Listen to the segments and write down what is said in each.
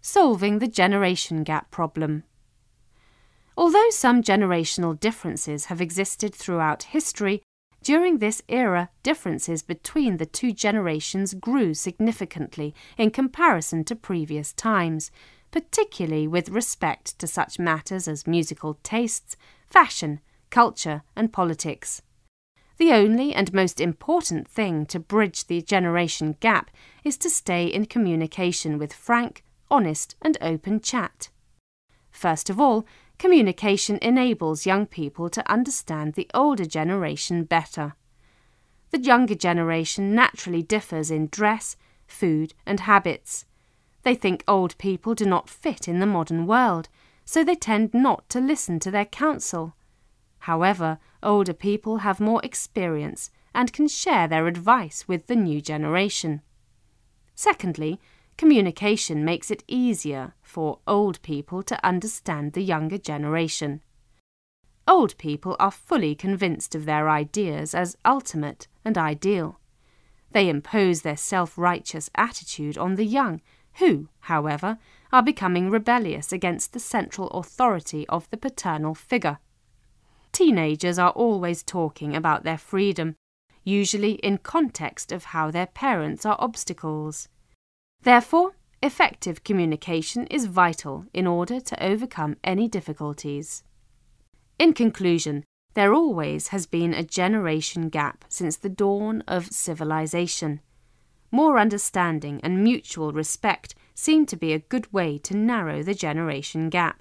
Solving the generation gap problem. Although some generational differences have existed throughout history, during this era differences between the two generations grew significantly in comparison to previous times, particularly with respect to such matters as musical tastes, fashion, culture, and politics. The only and most important thing to bridge the generation gap is to stay in communication with frank, honest, and open chat. First of all, communication enables young people to understand the older generation better. The younger generation naturally differs in dress, food, and habits. They think old people do not fit in the modern world, so they tend not to listen to their counsel. However, older people have more experience and can share their advice with the new generation. Secondly, communication makes it easier for old people to understand the younger generation. Old people are fully convinced of their ideas as ultimate and ideal. They impose their self-righteous attitude on the young, who, however, are becoming rebellious against the central authority of the paternal figure. Teenagers are always talking about their freedom, usually in context of how their parents are obstacles. Therefore, effective communication is vital in order to overcome any difficulties. In conclusion, there always has been a generation gap since the dawn of civilization. More understanding and mutual respect seem to be a good way to narrow the generation gap.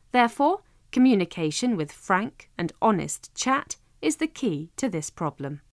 Therefore, communication with frank and honest chat is the key to this problem.